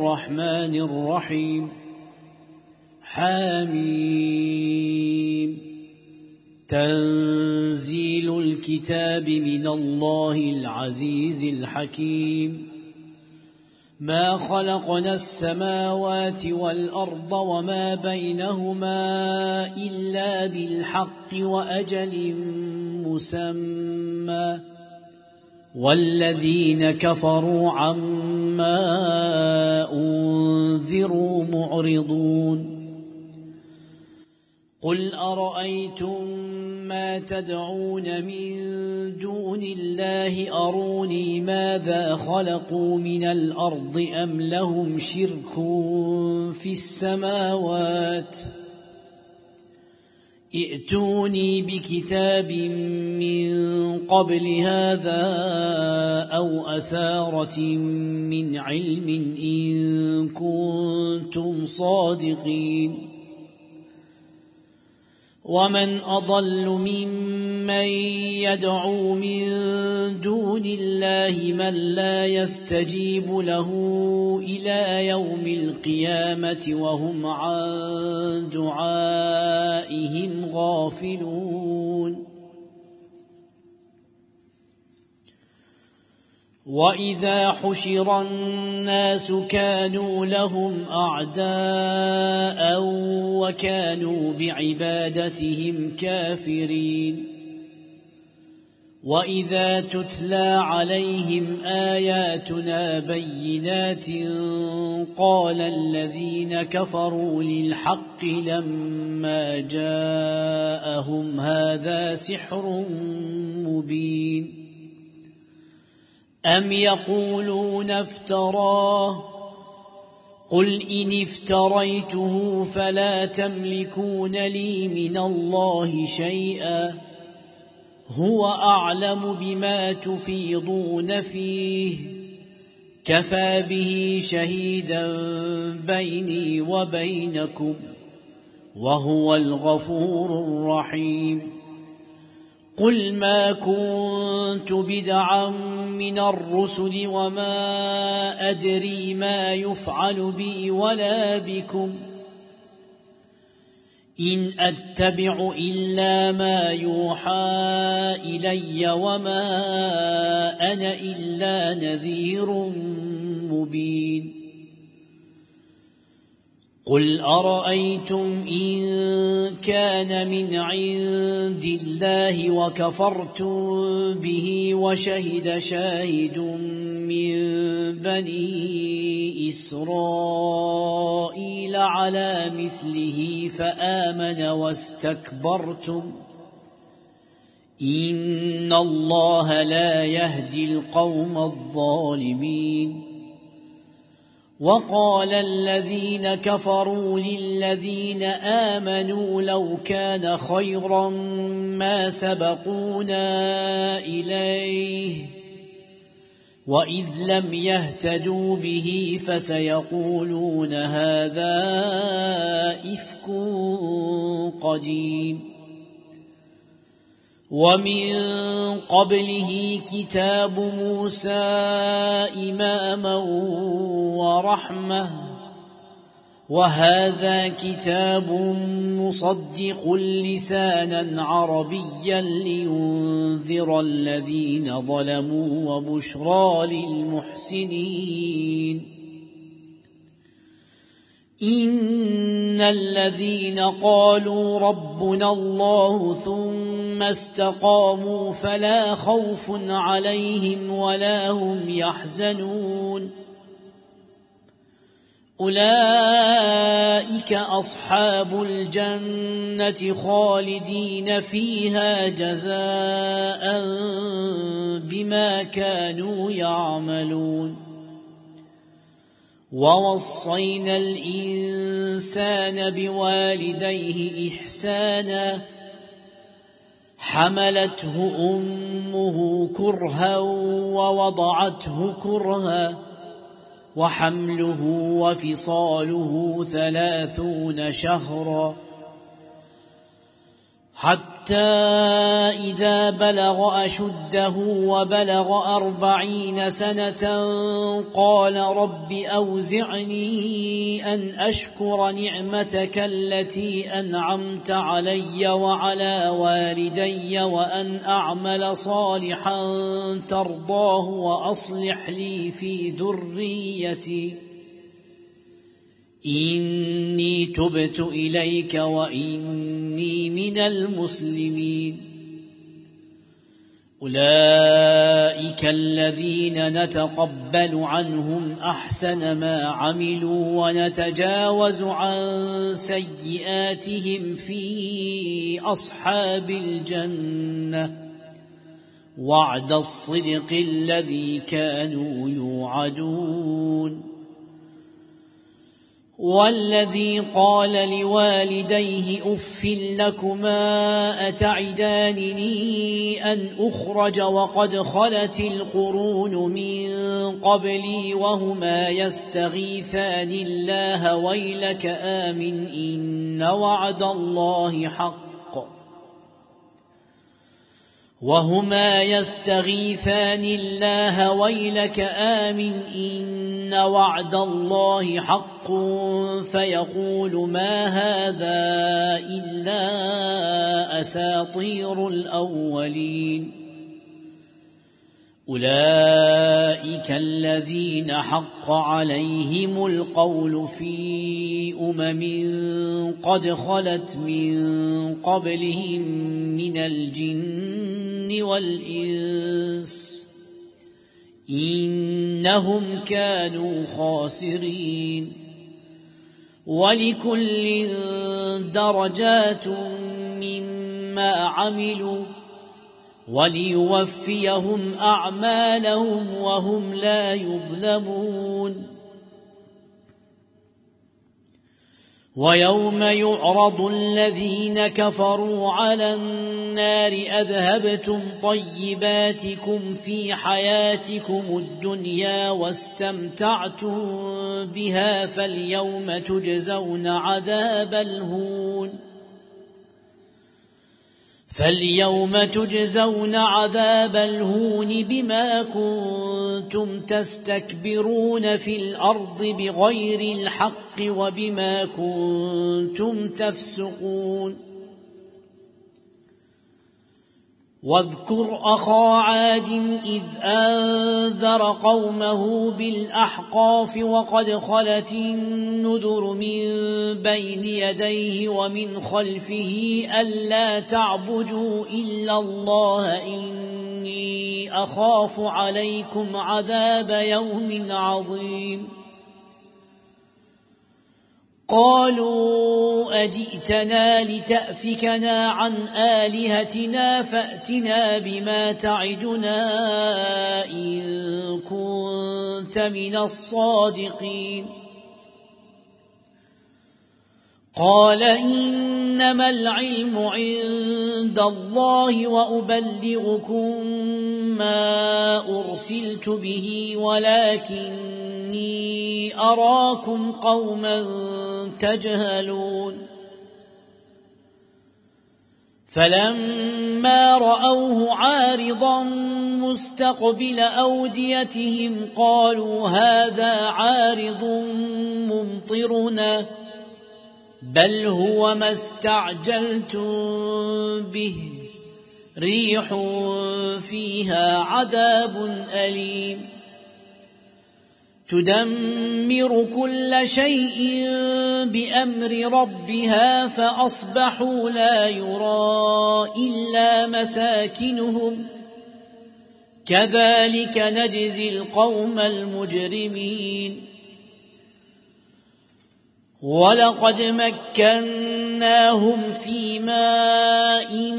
الرحمن الرحيم حميم تنزيل الكتاب من الله العزيز الحكيم ما خلقنا السماوات والأرض وما بينهما إلا بالحق وأجل مسمى والذين كفروا عما أنذروا معرضون قل أرأيتم ما تدعون من دون الله أروني ماذا خلقوا من الأرض أم لهم شرك في السماوات ائتوني بكتاب من قبل هذا أو أثارة من علم إن كنتم صادقين ومن أضل ممن يدعو من دون الله من لا يستجيب له إلى يوم القيامة وهم عن دعائهم غافلون وإذا حشر الناس كانوا لهم أعداء وكانوا بعبادتهم كافرين وإذا تتلى عليهم آياتنا بينات قال الذين كفروا للحق لما جاءهم هذا سحر مبين أم يقولون افتراه قل إن افتريته فلا تملكون لي من الله شيئا هو أعلم بما تفيضون فيه كفى به شهيدا بيني وبينكم وهو الغفور الرحيم قل ما كنت بدعا من الرسل وما أدري ما يفعل بي ولا بكم إن أتبع إلا ما يوحى إلي وما أنا إلا نذير مبين قل أرأيتم إن كان من عند الله وكفرتم به وشهد شاهد من بني إسرائيل على مثله فآمن واستكبرتم إن الله لا يهدي القوم الظالمين وقال الذين كفروا للذين آمنوا لو كان خيرا ما سبقونا إليه وإذ لم يهتدوا به فسيقولون هذا إفك قديم ومن قبله كتاب موسى إماما ورحمة وهذا كتاب مصدق لسانا عربيا لينذر الذين ظلموا وبشرى للمحسنين إن الذين قالوا ربنا الله ثم استقاموا فلا خوف عليهم ولا هم يحزنون أولئك أصحاب الجنة خالدين فيها جزاء بما كانوا يعملون ووصينا الإنسان بوالديه إحسانا حملته أمه كرها ووضعته كرها وحمله وفصاله 30 شهرا حتى إذا بلغ أشده وبلغ 40 سنة قال رب أوزعني أن أشكر نعمتك التي أنعمت علي وعلى والدي وأن أعمل صالحا ترضاه وأصلح لي في ذريتي إني تبت إليك وإني من المسلمين. أولئك الذين نتقبل عنهم أحسن ما عملوا ونتجاوز عن سيئاتهم في أصحاب الجنة وعد الصدق الذي كانوا يوعدون. والذي قال لوالديه أف لكما أتعدانني أن أخرج وقد خلت القرون من قبلي وهما يستغيثان الله ويلك آمن إن وعد الله حق وهما يستغيثان الله ويلك آمن إن وعد الله حق فيقول ما هذا إلا أساطير الأولين. أولئك الذين حق عليهم القول في قد خلت من قبلهم من الجن والإنس إنهم كانوا خاسرين. ولكل درجات مما عملوا وليوفيهم أعمالهم وهم لا يظلمون. ويوم يعرض الذين كفروا على النار أذهبتم طيباتكم في حياتكم الدنيا واستمتعتم بها فاليوم تجزون عذاب الهون بما كنتم تستكبرون في الأرض بغير الحق وبما كنتم تفسقون. واذكر أخا عاد إذ أنذر قومه بالأحقاف وقد خلت النذر من بين يديه ومن خلفه ألا تعبدوا إلا الله إني أخاف عليكم عذاب يوم عظيم. قالوا أجئتنا لتأفكنا عن آلهتنا فأتنا بما تعدنا إن كنت من الصادقين. قال إنما العلم عند الله وأبلغكم ما أرسلت به ولكني أراكم قوما تجهلون. فلما رأوه عارضا مستقبل أوديتهم قالوا هذا عارض ممطرنا بل هو ما استعجلتم به ريح فيها عذاب أليم تدمر كل شيء بأمر ربها فأصبحوا لا يرى إلا مساكنهم كذلك نجزي القوم المجرمين. ولقد مكناهم في ماء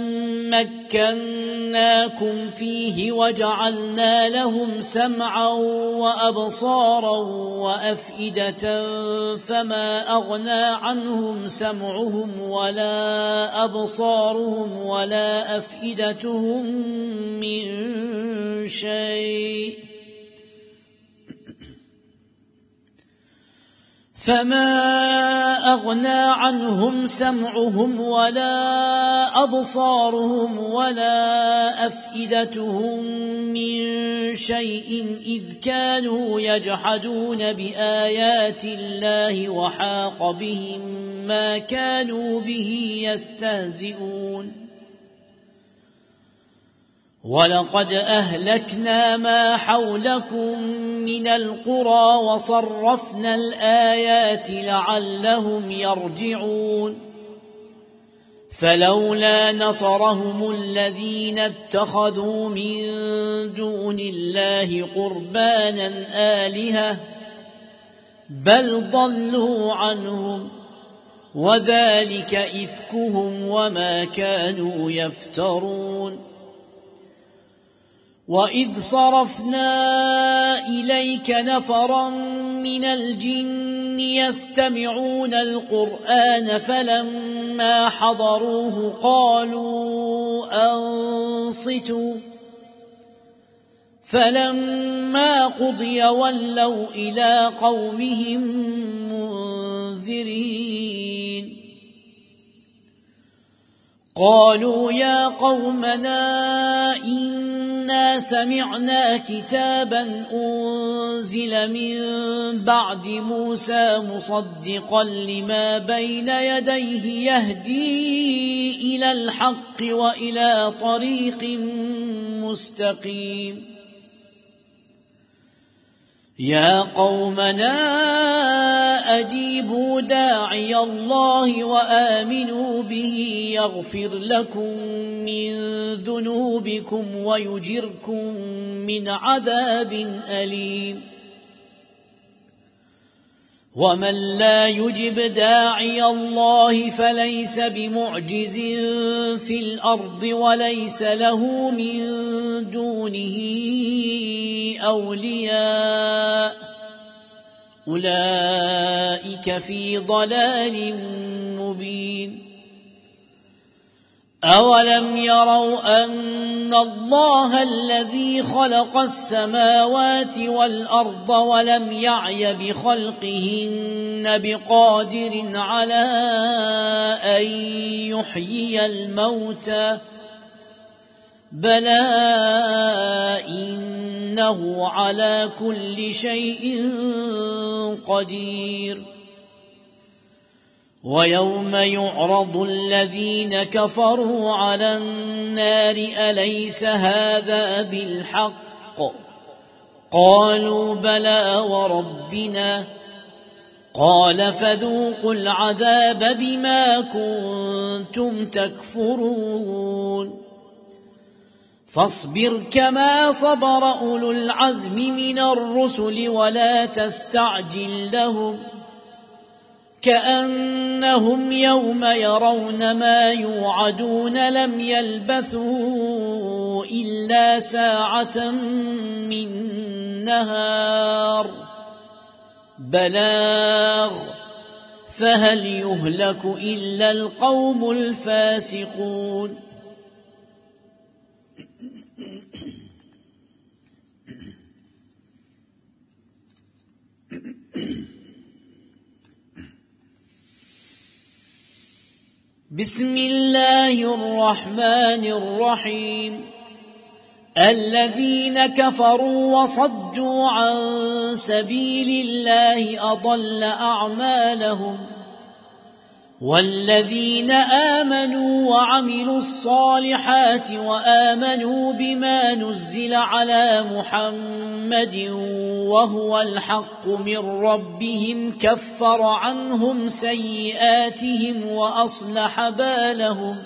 مكناكم فيه وجعلنا لهم سمعا وأبصارا وأفئدة فما أغنى عنهم سمعهم ولا أبصارهم ولا أفئدتهم من شيء فما أغنى عنهم سمعهم ولا أبصارهم ولا أفئدتهم من شيء إذ كانوا يجحدون بآيات الله وحاق بهم ما كانوا به يستهزئون ولقد أهلكنا ما حولكم من القرى وصرفنا الآيات لعلهم يرجعون فلولا نصرهم الذين اتخذوا من دون الله قربانا آلهة بل ضلوا عنهم وذلك إفكهم وما كانوا يفترون وإذ صرفنا إليك نفرا من الجن يستمعون القرآن فلما حضروه قالوا أنصتوا فلما قضي ولوا إلى قومهم منذرين قالوا يا قومنا إنا سمعنا كتابا أنزل من بعد موسى مصدقا لما بين يديه يهدي إلى الحق وإلى طريق مستقيم يا قومنا أجيبوا داعي الله وآمنوا به يغفر لكم من ذنوبكم ويجركم من عذاب أليم ومن لا يجب داعي الله فليس بمعجز في الأرض وليس له من دونه أولياء أولئك في ضلال مبين أولم يروا أن الله الذي خلق السماوات والأرض ولم يعي بخلقهن بقادر على أن يحيي الموتى بلى إنه على كل شيء قدير ويوم يعرض الذين كفروا على النار أليس هذا بالحق قالوا بلى وربنا قال فذوقوا العذاب بما كنتم تكفرون فاصبر كما صبر أولو العزم من الرسل ولا تستعجل لهم كأنهم يوم يرون ما يوعدون لم يلبثوا إلا ساعة من نهار بلاغ فهل يهلك إلا القوم الفاسقون بسم الله الرحمن الرحيم الذين كفروا وصدوا عن سبيل الله أضل أعمالهم والذين آمنوا وعملوا الصالحات وآمنوا بما نزل على محمد وهو الحق من ربهم كفر عنهم سيئاتهم وأصلح بالهم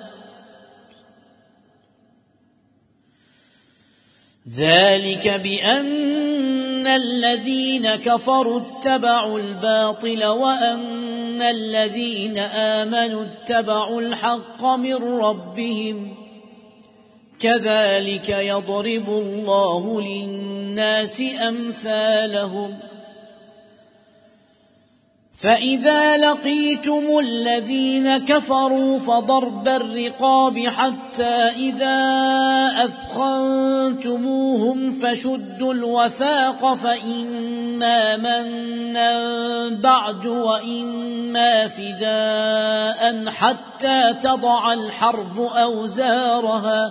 ذلك بأن الذين كفروا اتبعوا الباطل وأن الذين آمنوا اتبعوا الحق من ربهم كذلك يضرب الله للناس أمثالهم فإذا لقيتم الذين كفروا فضرب الرقاب حتى إذا أثخنتموهم فشدوا الوثاق فإما منا بعد وإما فداء حتى تضع الحرب أوزارها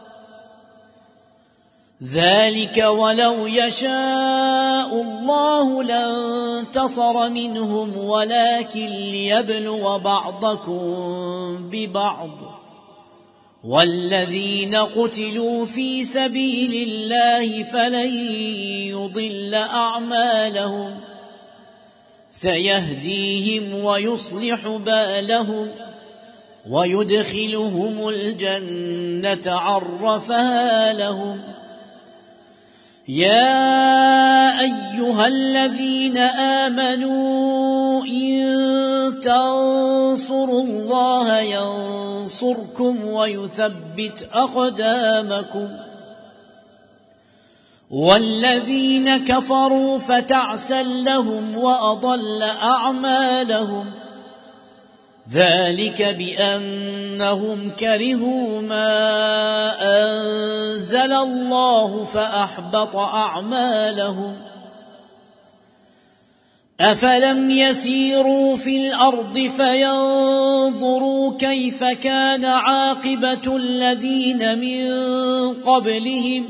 ذلك ولو يشاء الله لانتصر منهم ولكن ليبلو بعضكم ببعض والذين قتلوا في سبيل الله فلن يضل أعمالهم سيهديهم ويصلح بالهم ويدخلهم الجنة عرفها لهم يا أيها الذين آمنوا إن تنصروا الله ينصركم ويثبت أقدامكم والذين كفروا فتعسا لهم وأضل أعمالهم ذلك بأنهم كرهوا ما أنزل الله فأحبط أعمالهم أفلم يسيروا في الأرض فينظروا كيف كان عاقبة الذين من قبلهم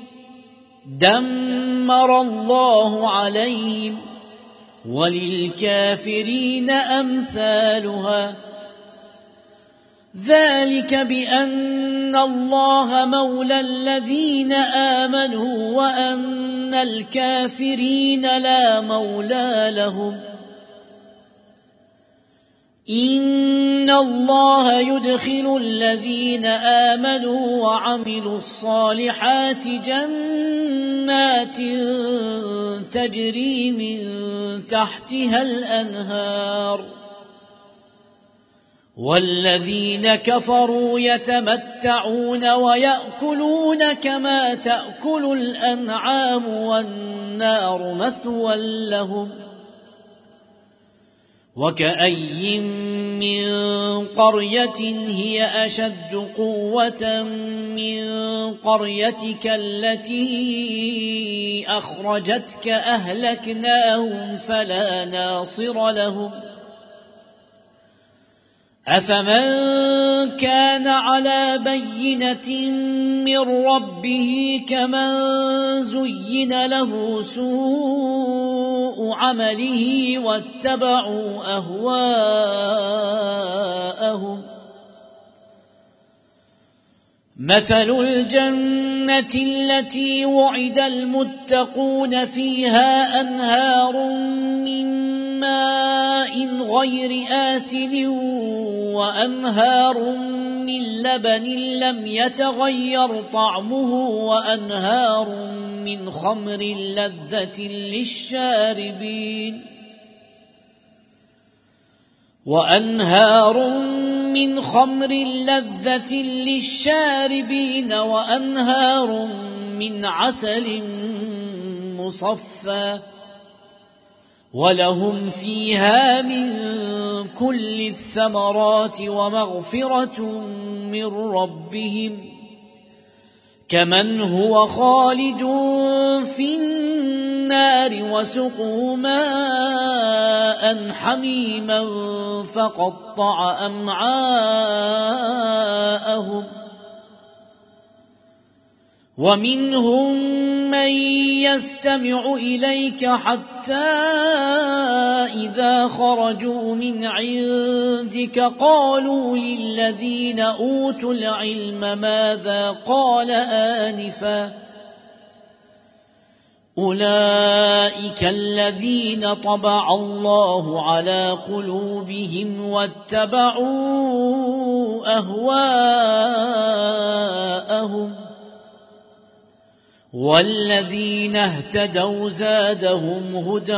دمر الله عليهم وللكافرين أمثالها ذلك بأن الله مولى الذين آمنوا وأن الكافرين لا مولى لهم إن الله يدخل الذين آمنوا وعملوا الصالحات جنات تجري من تحتها الأنهار والذين كفروا يتمتعون ويأكلون كما تأكل الأنعام والنار مثوى لهم وكأي من قرية هي أشد قوة من قريتك التي أخرجتك أهلكناهم فلا ناصر لهم أفمن كان على بينة من ربه كمن زين له سوء عمله واتبعوا أهواءهم مثل الجنة التي وعد المتقون فيها أنهار من ماء غير آسن وأنهار من لبن لم يتغير طعمه وأنهار من خمر لذة للشاربين وأنهار من عسل مصفى ولهم فيها من كل الثمرات ومغفرة من ربهم كمن هو خالد في النار وسقوا ماء حميما فقطع أمعاءهم ومنهم من يستمع إليك حتى إذا خرجوا من عندك قالوا للذين أوتوا العلم ماذا قال آنفا أولئك الذين طبع الله على قلوبهم واتبعوا أهواءهم والذين اهتدوا زادهم هدى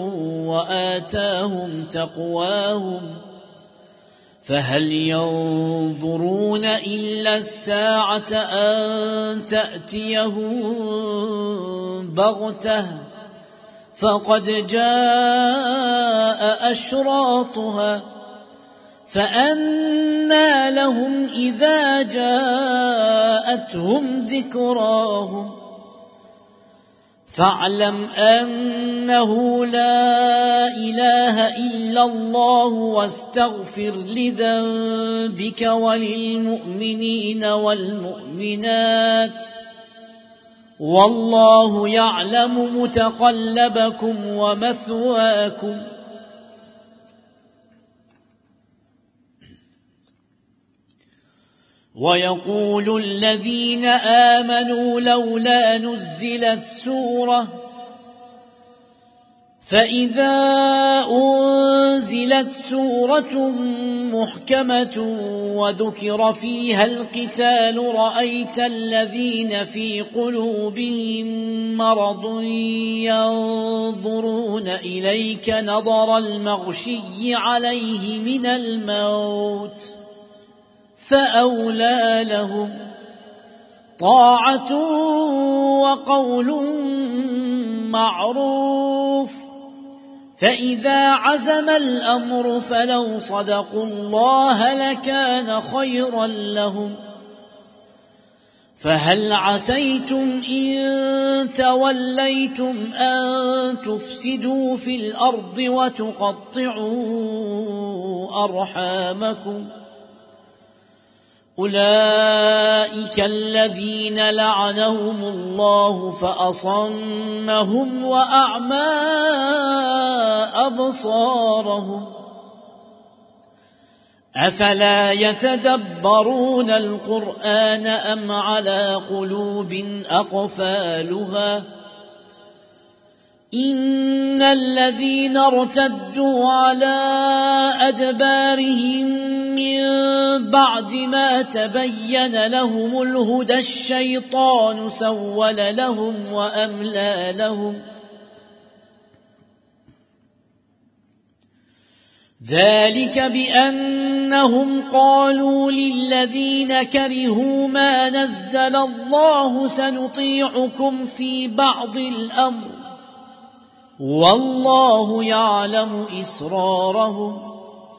وآتاهم تقواهم فهل ينظرون إلا الساعة أن تأتيهم بغتة فقد جاء أشراطها فأنى لهم إذا جاءتهم ذكراهم فاعلم أنه لا إله إلا الله واستغفر لذنبك وللمؤمنين والمؤمنات والله يعلم متقلبكم ومثواكم ويقول الذين آمنوا لولا نزلت سورة فإذا أنزلت سورة محكمة وذكر فيها القتال رأيت الذين في قلوبهم مرض ينظرون إليك نظر المغشي عليه من الموت فأولى لهم طاعة وقول معروف فإذا عزم الأمر فلو صدقوا الله لكان خيرا لهم فهل عسيتم إن توليتم أن تفسدوا في الأرض وتقطعوا أرحامكم أولئك الذين لعنهم الله فأصمهم وأعمى أبصارهم أفلا يتدبرون القرآن أم على قلوب أقفالها إن الذين ارتدوا على أدبارهم من بعد ما تبين لهم الهدى الشيطان سول لهم وأملى لهم ذلك بأنهم قالوا للذين كرهوا ما نزل الله سنطيعكم في بعض الأمر والله يعلم إسرارهم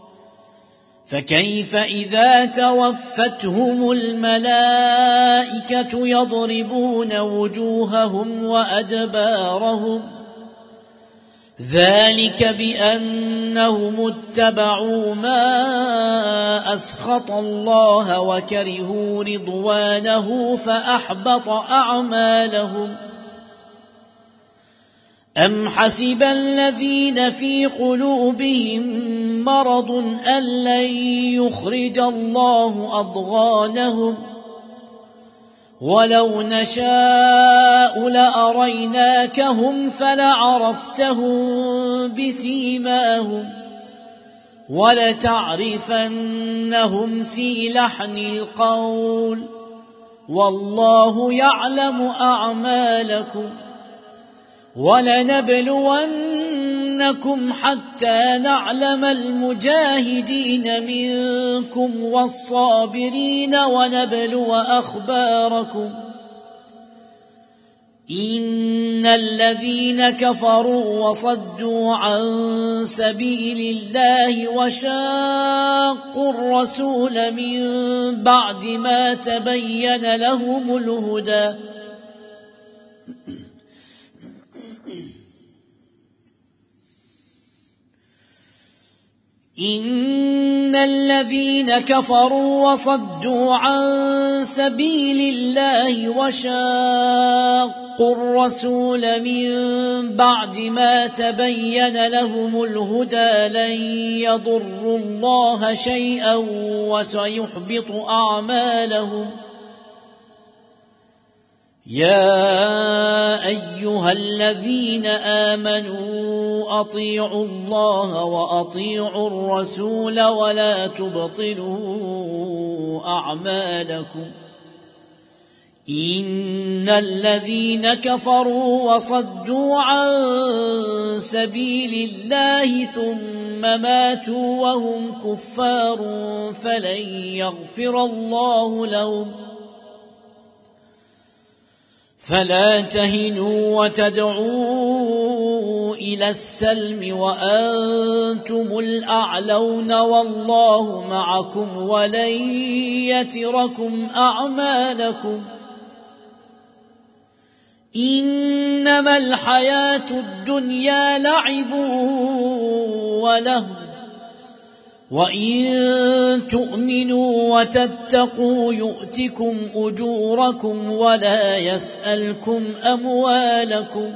فكيف إذا توفتهم الملائكة يضربون وجوههم وأدبارهم ذلك بأنهم اتبعوا ما أسخط الله وكرهوا رضوانه فأحبط أعمالهم أم حسب الذين في قلوبهم مرض أن لن يخرج الله أضغانهم ولو نشاء لأريناكهم فلعرفتهم بسيماهم ولتعرفنهم في لحن القول والله يعلم أعمالكم ولنبلونكم حتى نعلم المجاهدين منكم والصابرين ونبلو أخباركم إن الذين كفروا وصدوا عن سبيل الله وشاقوا الرسول من بعد ما تبين لهم الهدى إن الذين كفروا وصدوا عن سبيل الله وشاقوا الرسول من بعد ما تبين لهم الهدى لن يضروا الله شيئا وسيحبط أعمالهم يا أيها الذين آمنوا أطيعوا الله وأطيعوا الرسول ولا تبطلوا أعمالكم إن الذين كفروا وصدوا عن سبيل الله ثم ماتوا وهم كفار فلن يغفر الله لهم فلا تهنوا وتدعوا إلى السلم وأنتم الأعلون والله معكم ولن يتركم أعمالكم إنما الحياة الدنيا لعب ولهو وإن تؤمنوا وتتقوا يؤتكم أجوركم ولا يسألكم أموالكم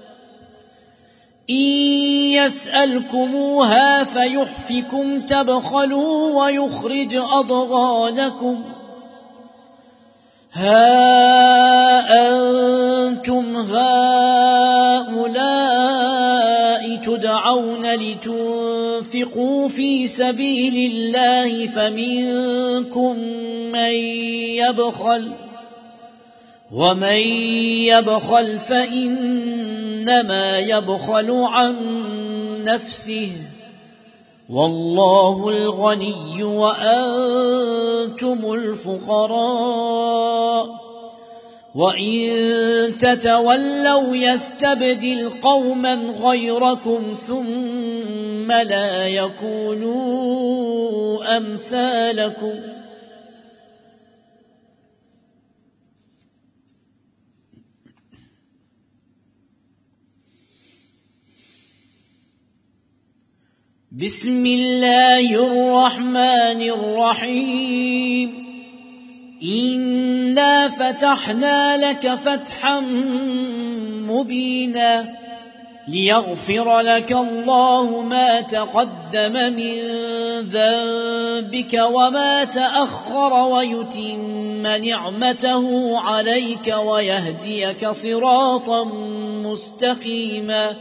إن يسألكموها فيحفكم تبخلوا ويخرج أضغانكم ها أنتم هؤلاء تدعون لتنفقوا في سبيل الله فمنكم من يبخل ومن يبخل فإنما يبخل عن نفسه والله الغني وأنتم الفقراء وإن تتولوا يستبدل قوما غيركم ثم لا يكونوا أمثالكم بسم الله الرحمن الرحيم إنا فتحنا لك فتحا مبينا ليغفر لك الله ما تقدم من ذنبك وما تأخر ويتم نعمته عليك ويهديك صراطا مستقيما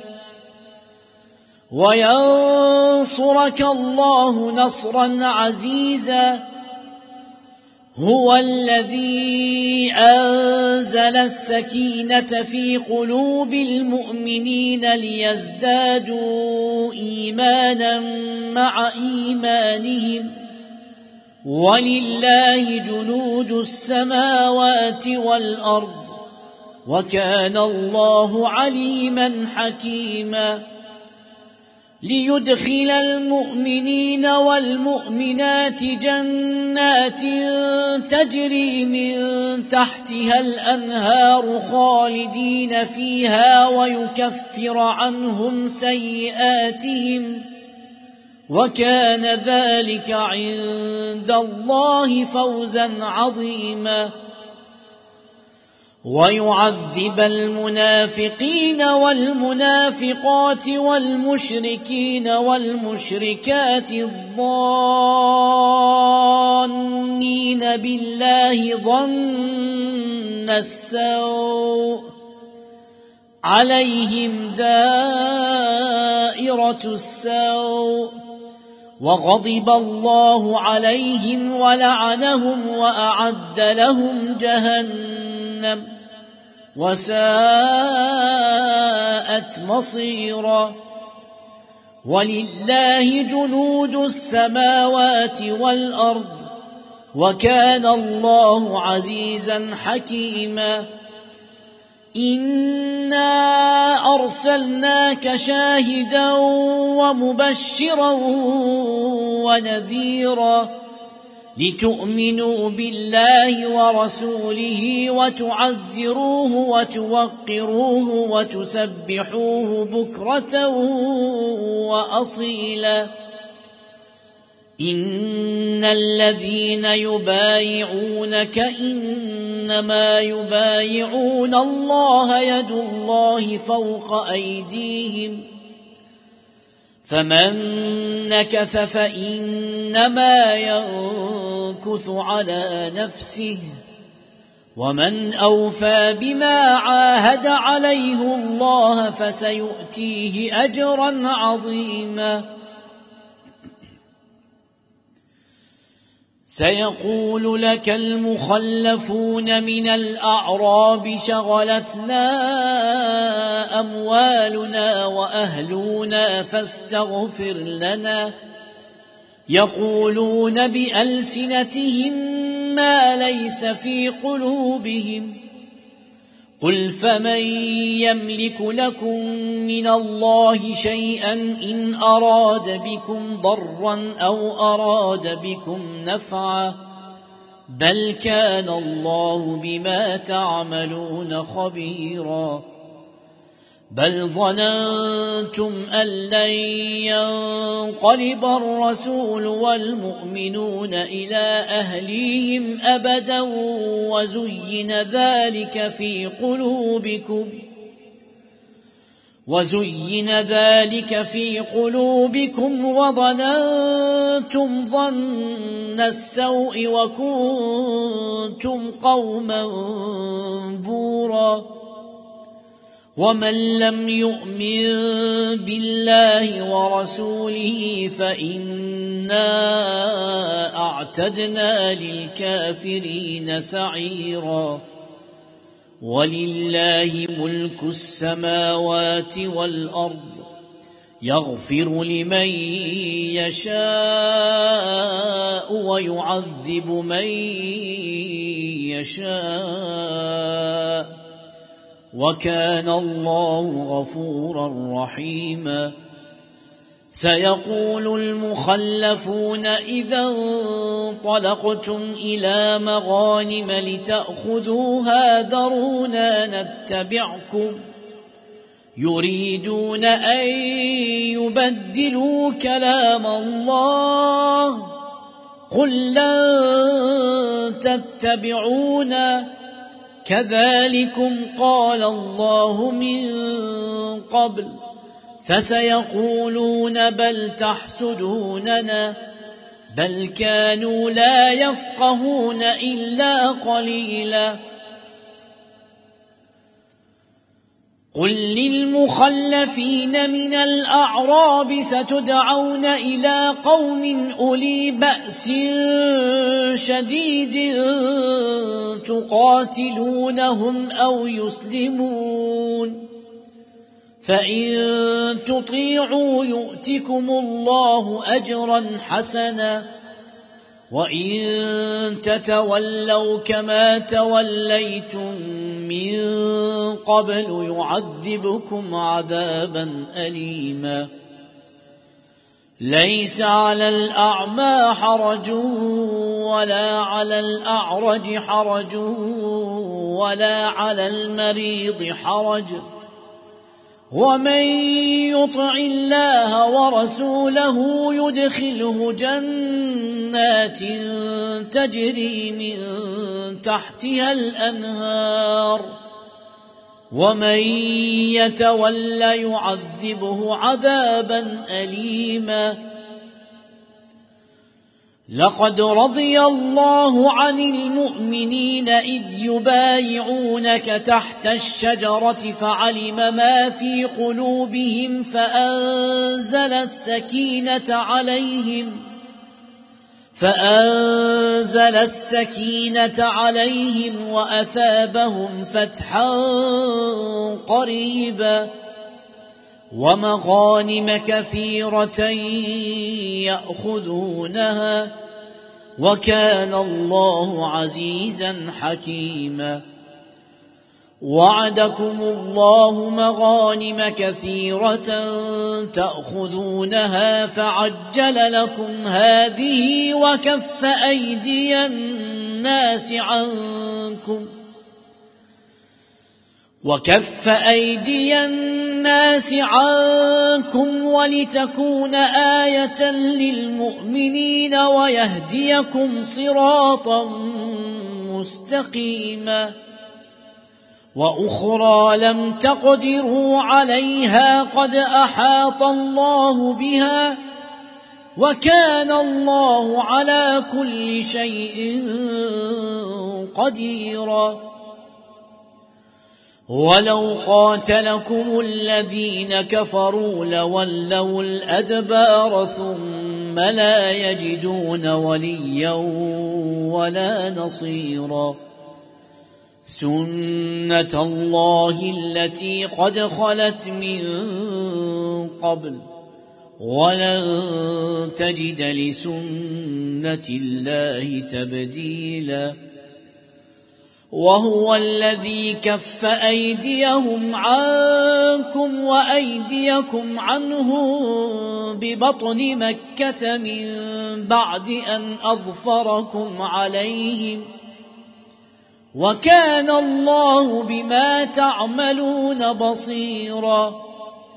وينصرك الله نصرا عزيزا هو الذي أنزل السكينة في قلوب المؤمنين ليزدادوا إيمانا مع إيمانهم ولله جنود السماوات والأرض وكان الله عليما حكيما ليدخل المؤمنين والمؤمنات جنات تجري من تحتها الأنهار خالدين فيها ويكفر عنهم سيئاتهم وكان ذلك عند الله فوزا عظيما ويعذب المنافقين والمنافقات والمشركين والمشركات الظانين بالله ظن السوء عليهم دائرة السوء وغضب الله عليهم ولعنهم وأعد لهم جهنم وساءت مصيرا ولله جنود السماوات والأرض وكان الله عزيزا حكيما إنا أرسلناك شاهدا ومبشرا ونذيرا لتؤمنوا بالله ورسوله وتعزروه وتوقروه وتسبحوه بكرة وأصيلا إن الذين يبايعونك إنما يبايعون الله يد الله فوق أيديهم فمن نكث فإنما ينكث على نفسه ومن أوفى بما عاهد عليه الله فسيؤتيه أجرا عظيما سيقول لك المخلفون من الأعراب شغلتنا أموالنا وأهلنا فاستغفر لنا يقولون بألسنتهم ما ليس في قلوبهم قل فمن يملك لكم من الله شيئا إن أراد بكم ضرا أو أراد بكم نفعا بل كان الله بما تعملون خبيرا بل ظننتم أن لن ينقلب الرسول والمؤمنون إلى أهليهم أبدا وزين ذلك في قلوبكم وظننتم ظن السوء وكنتم قوما بورا ومن لم يؤمن بالله ورسوله فإنا أعتدنا للكافرين سعيرا ولله ملك السماوات والأرض يغفر لمن يشاء ويعذب من يشاء وكان الله غفورا رحيما سيقول المخلفون إذا انطلقتم إلى مغانم لتأخذوها ذرونا نتبعكم يريدون أن يبدلوا كلام الله قل لن تتبعونا كذلكم قال الله من قبل فسيقولون بل تحسدوننا بل كانوا لا يفقهون إلا قليلا قل للمخلفين من الأعراب ستدعون إلى قوم أولي بأس شديد تقاتلونهم أو يسلمون فإن تطيعوا يؤتكم الله أجرا حسنا وإن تتولوا كما توليتم من قبل يعذبكم عذابا أليما ليس على الأعمى حرج ولا على الأعرج حرج ولا على المريض حرج ومن يطع الله ورسوله يدخله جنات تجري من تحتها الأنهار ومن يتول يعذبه عذابا أليما لقد رضي الله عن المؤمنين إذ يبايعونك تحت الشجرة فعلم ما في قلوبهم فأنزل السكينة عليهم وأثابهم فتحا قريبا ومغانم كثيرة يأخذونها وكان الله عزيزا حكيما وعدكم الله مغانم كثيرة تأخذونها فعجل لكم هذه وكف أيدي الناس عنكم ولتكون آية للمؤمنين ويهديكم صراطا مستقيما وأخرى لم تقدروا عليها قد أحاط الله بها وكان الله على كل شيء قديرا ولو قاتلكم الذين كفروا لولوا الأدبار ثم لا يجدون وليا ولا نصيرا سنة الله التي قد خلت من قبل ولن تجد لسنة الله تبديلا وهو الذي كف أيديهم عنكم وأيديكم عنهم ببطن مكة من بعد أن أظفركم عليهم وكان الله بما تعملون بصيرا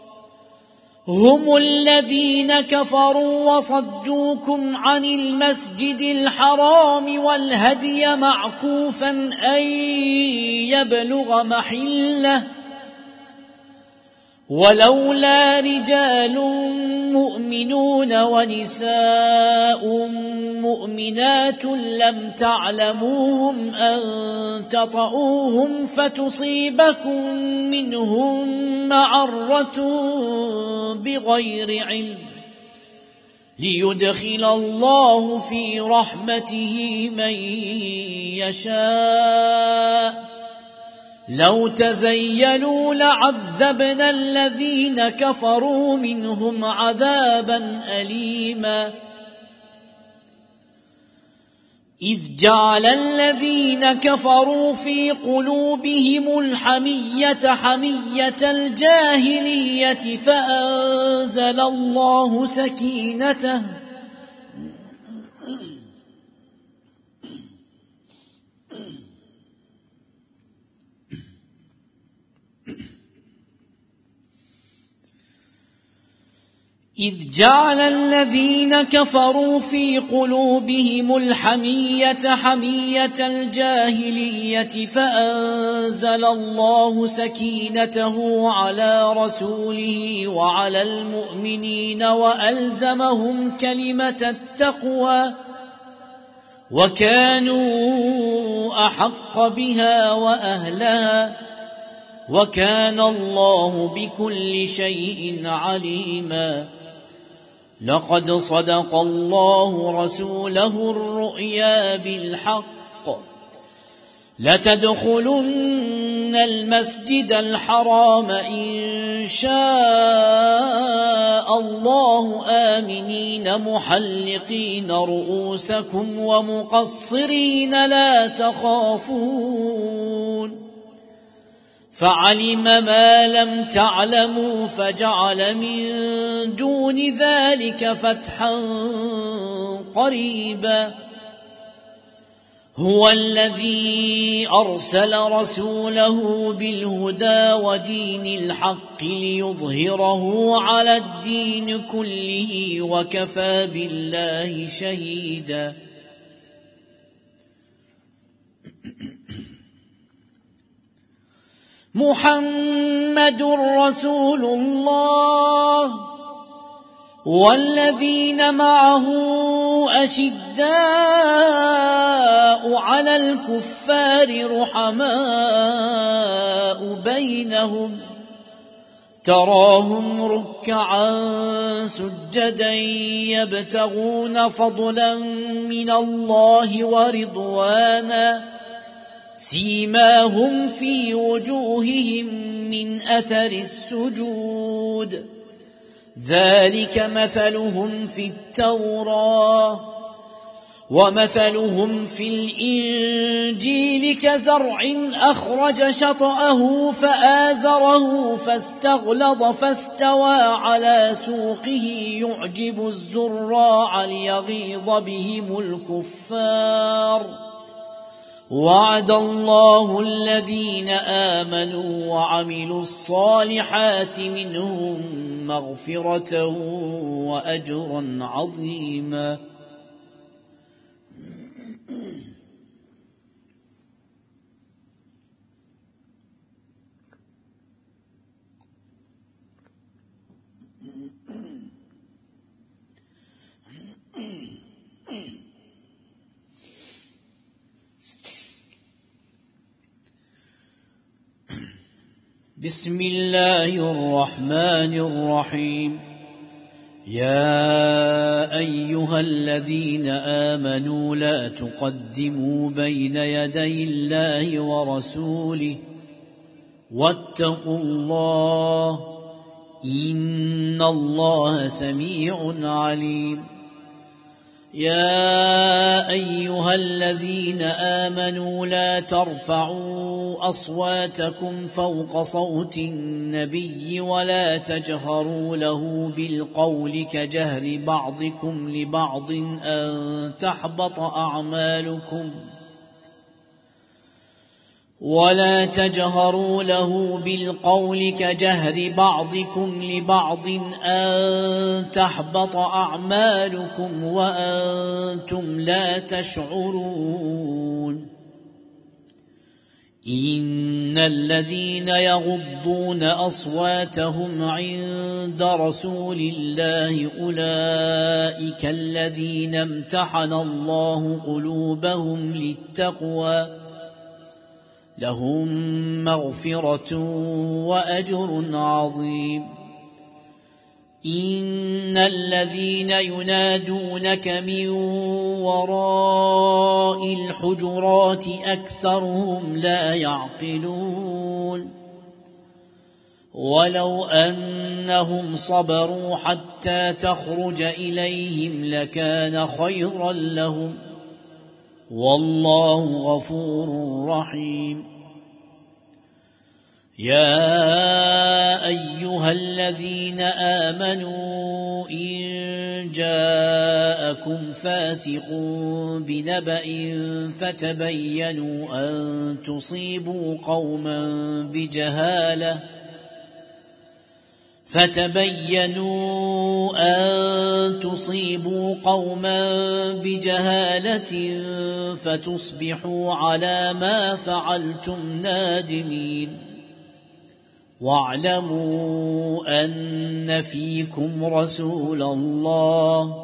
هم الذين كفروا وصدوكم عن المسجد الحرام والهدي معكوفا أن يبلغ محله ولولا رجال مؤمنون ونساء مؤمنات لم تعلموهم أن تطؤوهم فتصيبكم منهم معرة بغير علم ليدخل الله في رحمته من يشاء لو تزيلوا لعذبنا الذين كفروا منهم عذابا أليما إذ جعل الذين كفروا في قلوبهم الحمية حمية الجاهلية فأنزل الله سكينته إذ جعل الذين كفروا في قلوبهم الحمية حمية الجاهلية فأنزل الله سكينته على رسوله وعلى المؤمنين وألزمهم كلمة التقوى وكانوا أحق بها وأهلها وكان الله بكل شيء عليما لقد صدق الله رسوله الرؤيا بالحق لتدخلن المسجد الحرام إن شاء الله آمنين محلقين رؤوسكم ومقصرين لا تخافون فعلم ما لم تعلموا فجعل من دون ذلك فتحا قريبا هو الذي أرسل رسوله بالهدى ودين الحق ليظهره على الدين كله وكفى بالله شهيدا محمد رسول الله والذين معه أشداء على الكفار رحماء بينهم تراهم ركعا سجدا يبتغون فضلا من الله ورضوانا سيماهم في وجوههم من أثر السجود ذلك مثلهم في التوراة ومثلهم في الإنجيل كزرع أخرج شطأه فآزره فاستغلظ فاستوى على سوقه يعجب الزراع ليغيظ بهم الكفار وعد الله الذين آمنوا وعملوا الصالحات منهم مغفرة وأجرا عظيما بسم الله الرحمن الرحيم يا أيها الذين آمنوا لا تقدموا بين يدي الله ورسوله واتقوا الله إن الله سميع عليم يا أيها الذين آمنوا لا ترفعوا أصواتكم فوق صوت النبي ولا تجهروا له بالقول كجهر بعضكم لبعض أن تحبط أعمالكم ولا تجهروا له بالقول كجهر بعضكم لبعض أن تحبط أعمالكم وأنتم لا تشعرون إن الذين يغضون أصواتهم عند رسول الله أولئك الذين امتحن الله قلوبهم للتقوى لهم مغفرة وأجر عظيم إن الذين ينادونك من وراء الحجرات أكثرهم لا يعقلون ولو أنهم صبروا حتى تخرج إليهم لكان خيرا لهم والله غفور رحيم يا أيها الذين آمنوا إن جاءكم فاسق بنبأ فتبينوا أن تصيبوا قوما بجهالة فتصبحوا على ما فعلتم نادمين واعلموا أن فيكم رسول الله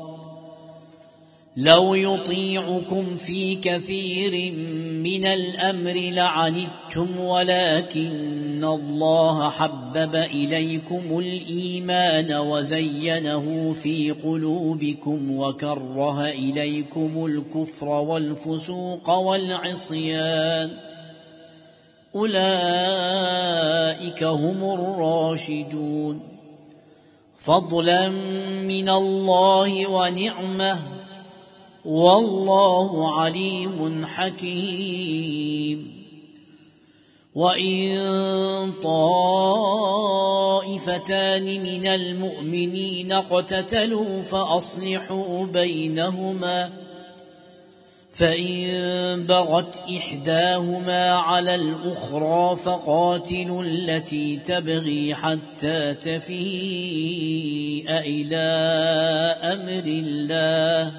لو يطيعكم في كثير من الأمر لعنتم ولكن الله حبب إليكم الإيمان وزينه في قلوبكم وكره إليكم الكفر والفسوق والعصيان أولئك هم الراشدون فضلا من الله ونعمه والله عليم حكيم وإن طائفتان من المؤمنين اقتتلوا فأصلحوا بينهما فإن بغت إحداهما على الأخرى فقاتلوا التي تبغي حتى تفيء إلى أمر الله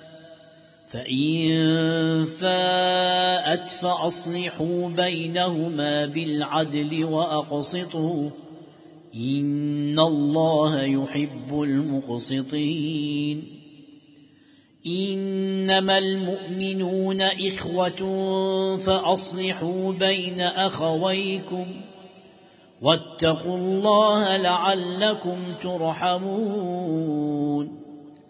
فإن فاءت فأصلحوا بينهما بالعدل وأقسطوا إن الله يحب المقسطين إنما المؤمنون إخوة فأصلحوا بين أخويكم واتقوا الله لعلكم ترحمون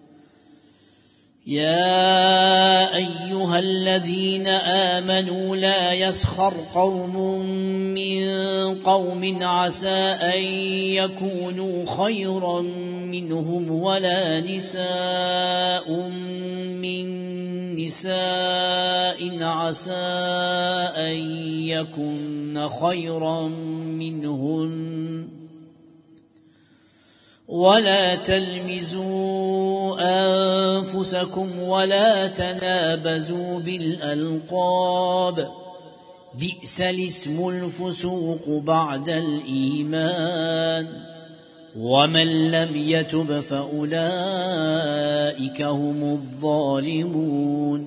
يا أيها الذين آمنوا لا يسخر قوم من قوم عسى أن يكونوا خيرا منهم ولا نساء من نساء عسى أن يكن خيرا منهن ولا تلمزوا أنفسكم ولا تنابزوا بالألقاب بئس الاسم الفسوق بعد الإيمان ومن لم يتب فأولئك هم الظالمون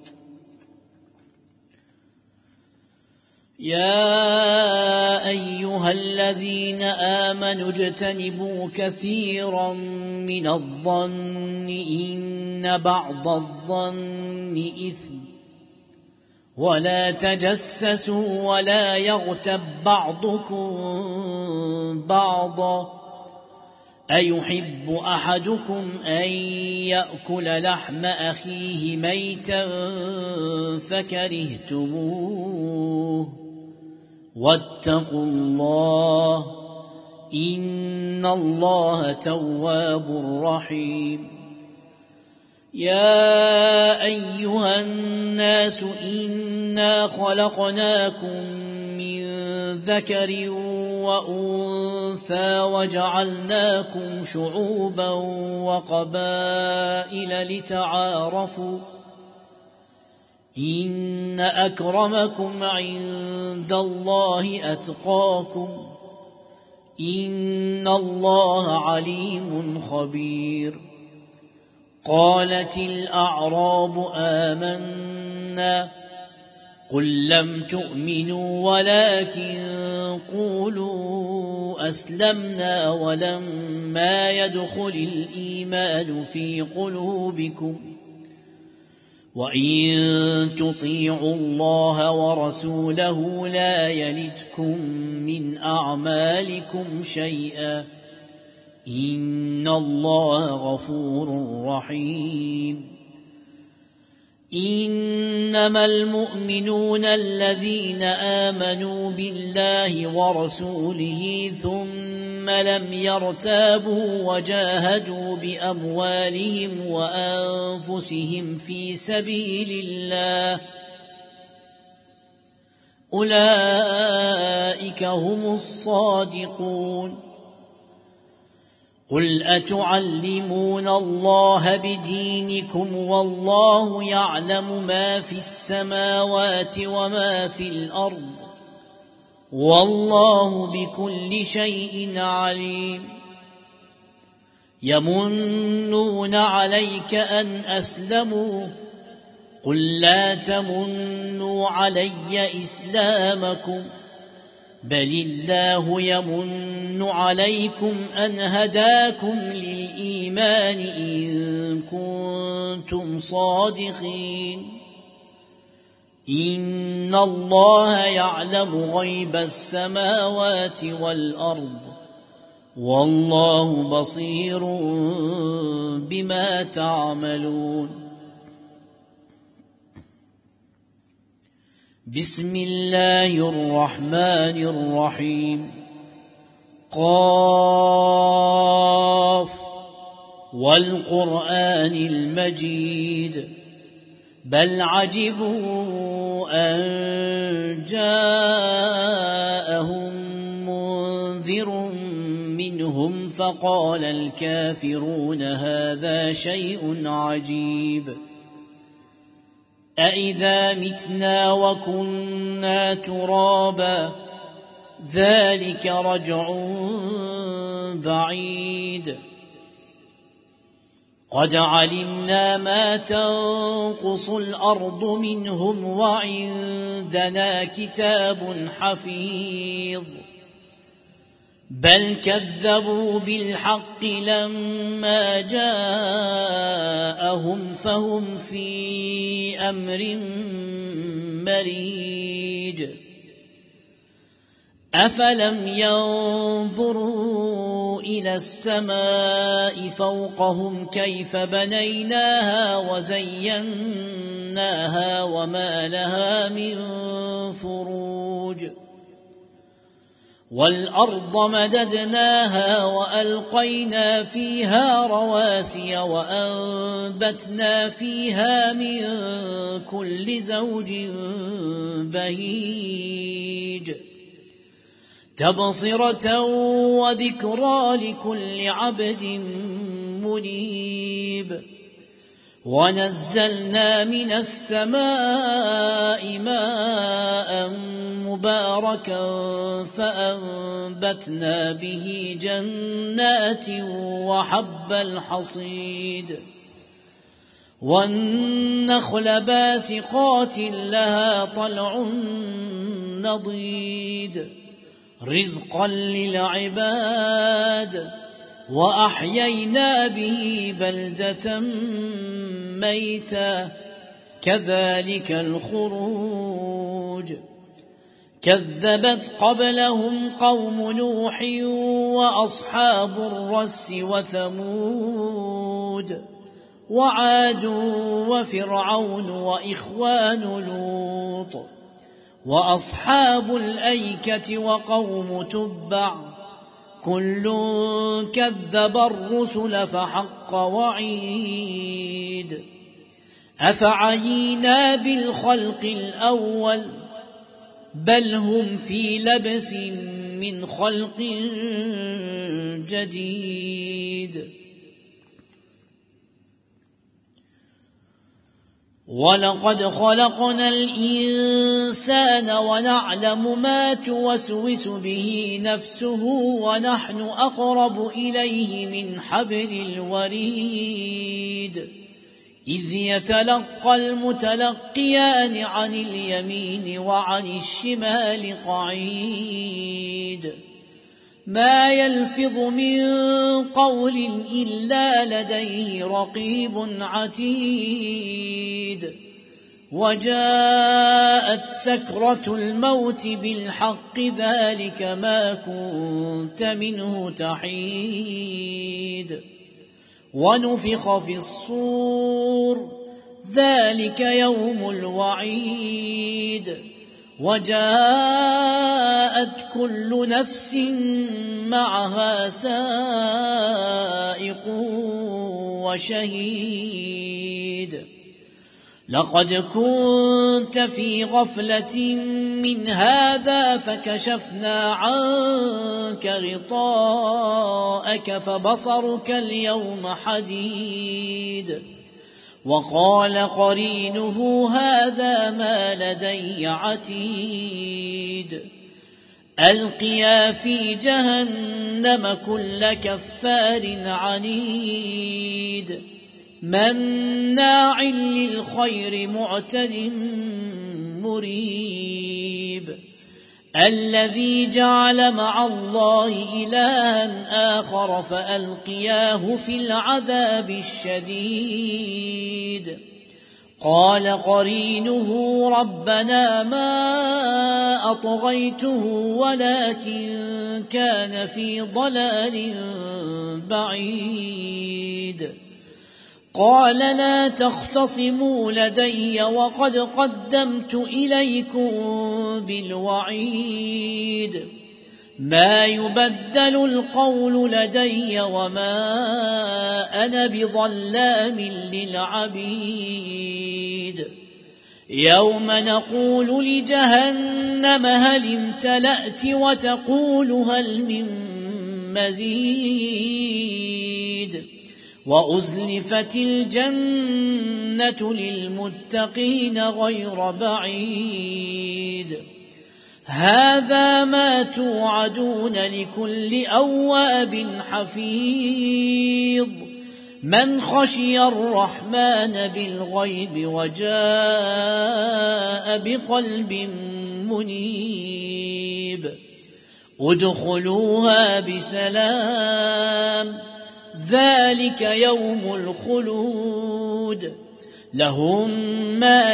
يا أيها الذين آمنوا اجتنبوا كثيرا من الظن إن بعض الظن إثم ولا تجسسوا ولا يغتب بعضكم بعضا أيحب أحدكم أن يأكل لحم أخيه ميتا فكرهتموه واتقوا الله إن الله تواب رحيم يا أيها الناس إنا خلقناكم من ذكر وأنثى وجعلناكم شعوبا وقبائل لتعارفوا إن أكرمكم عند الله أتقاكم إن الله عليم خبير قالت الأعراب آمنا قل لم تؤمنوا ولكن قولوا أسلمنا ولما يدخل الإيمان في قلوبكم وإن تطيعوا الله ورسوله لا يلتكم من أعمالكم شيئا إن الله غفور رحيم إنما المؤمنون الذين آمنوا بالله ورسوله ثم لم يرتابوا وجاهدوا بأموالهم وأنفسهم في سبيل الله أولئك هم الصادقون قل أتعلمون الله بدينكم والله يعلم ما في السماوات وما في الأرض والله بكل شيء عليم يمنون عليك أن أسلموا قل لا تمنوا علي إسلامكم بل الله يمن عليكم أن هداكم للإيمان إن كنتم صادقين إن الله يعلم غيب السماوات والأرض والله بصير بما تعملون بسم الله الرحمن الرحيم قاف والقرآن المجيد بل عجبوا أن جاءهم منذر منهم فقال الكافرون هذا شيء عجيب أإذا متنا وكنا ترابا ذلك رجع بعيد قد علمنا ما تنقص الأرض منهم وعندنا كتاب حفيظ بل كذبوا بالحق لما جاءهم فهم في أمر مريج أفلم ينظروا إلى السماء فوقهم كيف بنيناها وزيناها وما لها من فروج والأرض مددناها وألقينا فيها رواسي وأنبتنا فيها من كل زوج بهيج تبصرة وذكرى لكل عبد منيب ونزلنا من السماء ماء مباركا فأنبتنا به جنات وحب الحصيد والنخل باسقات لها طلع نضيد رزقا للعباد وأحيينا به بلدة ميتا كذلك الخروج كذبت قبلهم قوم نوح وأصحاب الرس وثمود وعاد وفرعون وإخوان لوط وأصحاب الأيكة وقوم تبع كل كذب الرسل فحق وعيد أفعينا بالخلق الأول بل هم في لبس من خلق جديد ولقد خلقنا الإنسان ونعلم ما توسوس به نفسه ونحن أقرب إليه من حبل الوريد إذ يتلقى المتلقيان عن اليمين وعن الشمال قعيد ما يلفظ من قول إلا لديه رقيب عتيد وجاءت سكرة الموت بالحق ذلك ما كنت منه تحيد ونفخ في الصور ذلك يوم الوعيد وجاءت كل نفس معها سائق وشهيد لقد كنت في غفلة من هذا فكشفنا عنك غطاءك فبصرك اليوم حديد وقال قرينه هذا ما لدي عتيد ألقيا في جهنم كل كفار عنيد مناع للخير معتد مريب الذي جعل مع الله إلها آخر فألقياه في العذاب الشديد قال قرينه ربنا ما أطغيته ولكن كان في ضلال بعيد قال لا تختصموا لدي وقد قدمت إليكم بالوعيد ما يبدل القول لدي وما أنا بظلام للعبيد يوم نقول لجهنم هل امتلأت وتقول هل من مزيد وأزلفت الجنة للمتقين غير بعيد هذا ما توعدون لكل أواب حفيظ من خشي الرحمن بالغيب وجاء بقلب منيب ادخلوها بسلام ذلك يوم الخلود لهم ما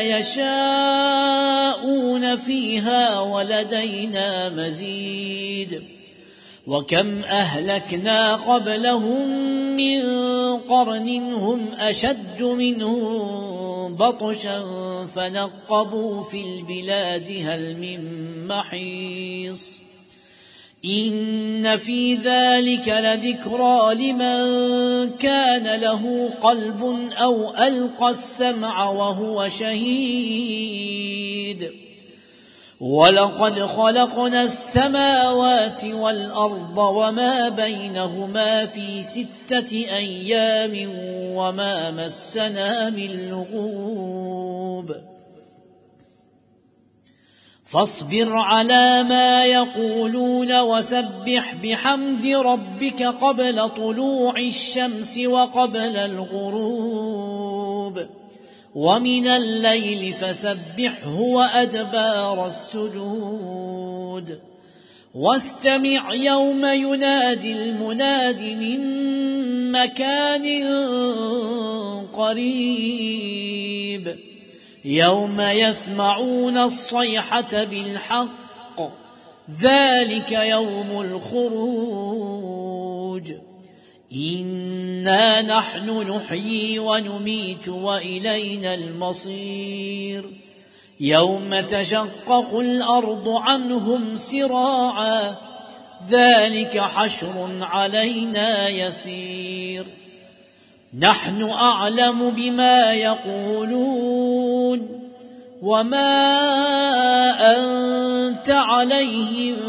يشاءون فيها ولدينا مزيد وكم أهلكنا قبلهم من قرن هم أشد منهم بطشا فنقبوا في البلاد هل من محيص إن في ذلك لذكرى لمن كان له قلب أو ألقى السمع وهو شهيد ولقد خلقنا السماوات والأرض وما بينهما في 6 أيام وما مسنا من لغوب فاصبر على ما يقولون وسبح بحمد ربك قبل طلوع الشمس وقبل الغروب ومن الليل فسبحه وأدبار السجود واستمع يوم ينادي المناد من مكان قريب يوم يسمعون الصيحة بالحق ذلك يوم الخروج إنا نحن نحيي ونميت وإلينا المصير يوم تشقق الأرض عنهم سراعا ذلك حشر علينا يسير نحن أعلم بما يقولون وما أنت عليهم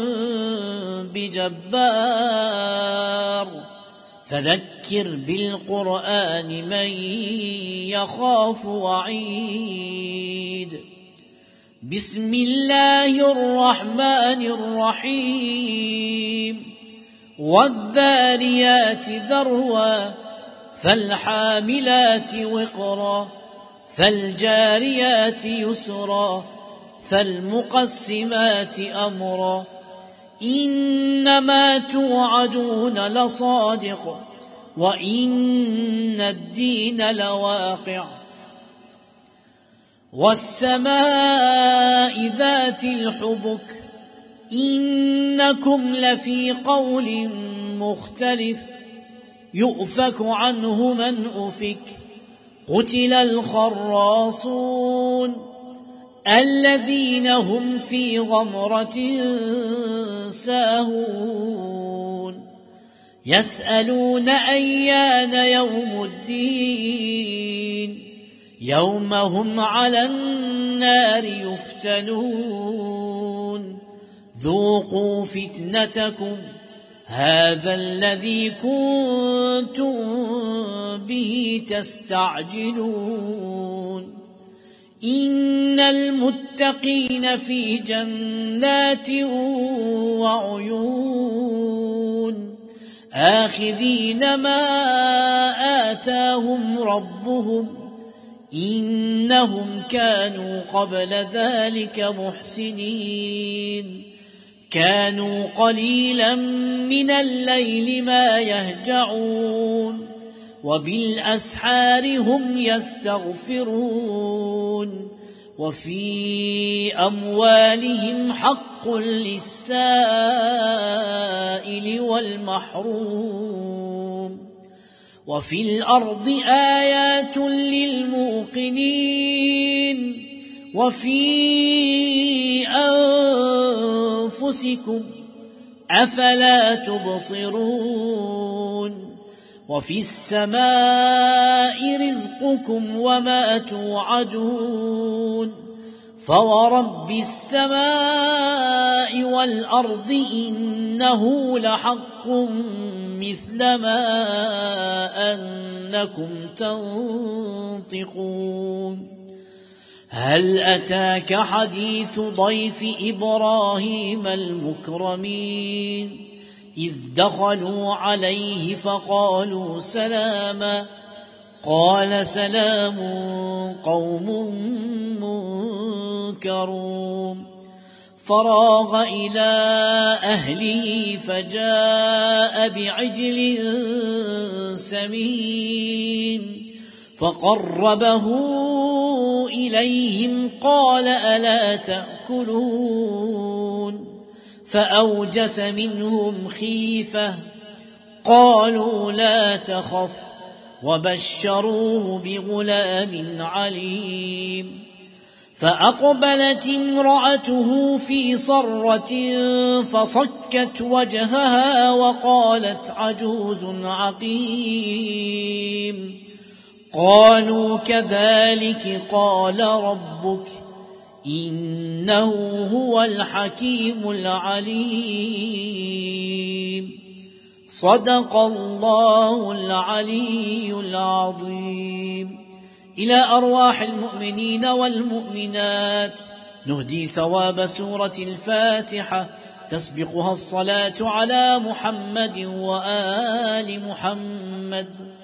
بجبار فذكر بالقرآن من يخاف وعيد بسم الله الرحمن الرحيم والذاريات ذروا فالحاملات وقرا فالجاريات يسرا فالمقسمات أمرا إنما توعدون لصادق وإن الدين لواقع والسماء ذات الحبك إنكم لفي قول مختلف يؤفك عنه من أفك قتل الخراصون الذين هم في غمرة ساهون يسألون أيان يوم الدين يوم هم على النار يفتنون ذوقوا فتنتكم هذا الذي كنتم به تستعجلون إن المتقين في جنات وعيون آخذين ما آتاهم ربهم إنهم كانوا قبل ذلك محسنين كانوا قليلا من الليل ما يهجعون وبالأسحار هم يستغفرون وفي أموالهم حق للسائل والمحروم وفي الأرض آيات للموقنين وفي أنفسكم أفلا تبصرون وفي السماء رزقكم وما توعدون فورب السماء والأرض إنه لحق مثل ما أنكم تنطقون هل أتاك حديث ضيف إبراهيم المكرمين إذ دخلوا عليه فقالوا سلاما قال سلام قوم منكرون فراغ إلى أهله فجاء بعجل سمين فقربه إليهم قال ألا تأكلون فأوجس منهم خيفة قالوا لا تخف وبشروه بغلام عليم فأقبلت امرأته في صرة فصكت وجهها وقالت عجوز عقيم قالوا كذلك قال ربك إنه هو الحكيم العليم صدق الله العلي العظيم إلى أرواح المؤمنين والمؤمنات نهدي ثواب سورة الفاتحة تسبقها الصلاة على محمد وآل محمد